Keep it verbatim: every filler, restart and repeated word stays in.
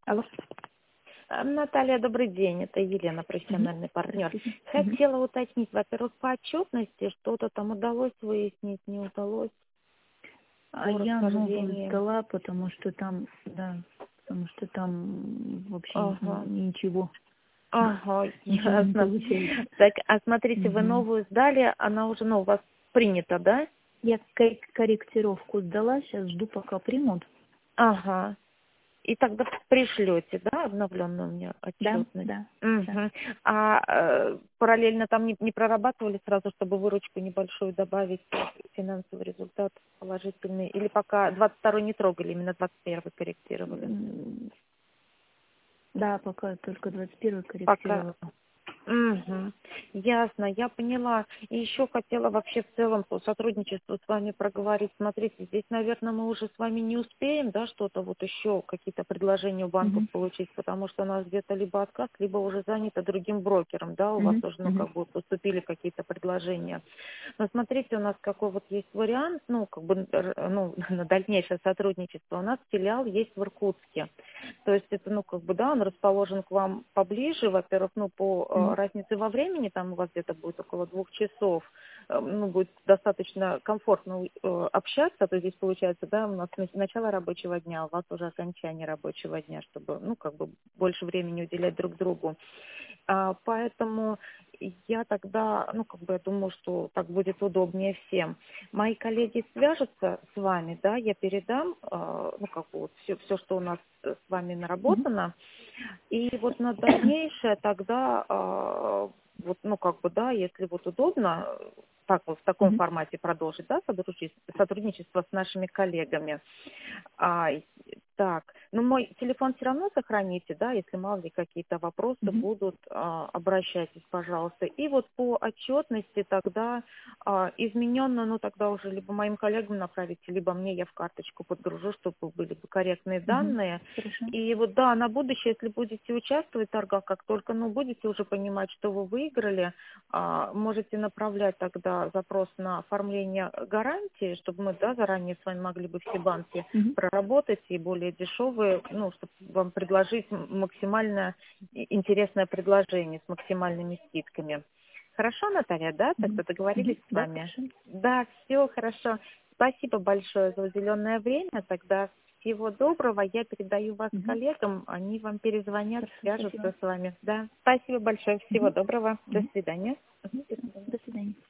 Алло. А, Наталья, добрый день. Это Елена, Мгм. профессиональный партнер. Здравствуйте. Мгм. Хотела уточнить, во-первых, по отчетности, что-то там удалось выяснить, не удалось А по я новую расхождениям. сдала, потому что там, да, потому что там вообще Ага, н- ничего, ага, ничего не ясно. получается. Так, а смотрите, вы Мгм. новую сдали, она уже, ну, у вас принята, да? Я кор- корректировку сдала, сейчас жду, пока примут. Ага. И тогда пришлете, да, обновленную мне Да, отчетность? да, да. Угу. А э, параллельно там не, не прорабатывали сразу, чтобы выручку небольшую добавить, финансовый результат положительный? Или пока двадцать второй не трогали, именно двадцать первый корректировали? М, Да, пока только двадцать первый Пока. корректировала. Угу. Ясно, я поняла. И еще хотела вообще в целом по сотрудничеству с вами проговорить. Смотрите, здесь, наверное, мы уже с вами не успеем, да, что-то вот еще, какие-то предложения у банков Мгм. получить, потому что у нас где-то либо отказ, либо уже занято другим брокером, да, у вас Мгм. уже, ну, Мгм. как бы поступили какие-то предложения. Но смотрите, у нас какой вот есть вариант, ну, как бы, р- ну, на дальнейшее сотрудничество. У нас филиал есть в Иркутске. То есть это, ну, как бы, да, он расположен к вам поближе, во-первых, ну, по э, Мгм. разнице во времени, там у вас где-то будет около двух часов, э, ну, будет достаточно комфортно э, общаться, то здесь получается, да, у нас на- начало рабочего дня, у вас уже окончание рабочего дня, чтобы, ну, как бы больше времени уделять друг другу. А, поэтому я тогда, ну, как бы я думаю, что так будет удобнее всем. Мои коллеги свяжутся с вами, да, я передам, э, ну, как бы вот все, все, что у нас э, с вами Мгм. наработано, и вот на дальнейшее тогда, э, вот, ну, как бы, да, если вот удобно, э, так вот в таком Мгм. формате продолжить, да, сотрудничество, сотрудничество с нашими коллегами. А, и- так, ну мой телефон все равно сохраните, да, если мало ли какие-то вопросы Мгм. будут, а, обращайтесь, пожалуйста. И вот по отчетности тогда а, измененно, ну тогда уже либо моим коллегам направите, либо мне, я в карточку подгружу, чтобы были бы корректные Мгм. данные. Хорошо. И вот да, на будущее, если будете участвовать в торгах, как только, ну, будете уже понимать, что вы выиграли, а, можете направлять тогда запрос на оформление гарантии, чтобы мы, да, заранее с вами могли бы все банки Мгм. проработать и более дешевые, ну, чтобы вам предложить м- максимально и- интересное предложение с максимальными скидками. Хорошо, Наталья, да? Мгм. Тогда договорились Мгм. с Да, вами? хорошо. Да, все хорошо. Спасибо большое за уделенное время. Тогда всего доброго. Я передаю вас Мгм. коллегам. Они вам перезвонят, Хорошо, спасибо. свяжутся с вами. Да, спасибо большое. Всего Мгм. доброго. До Мгм. свидания. Мгм, до Всё. свидания. До свидания.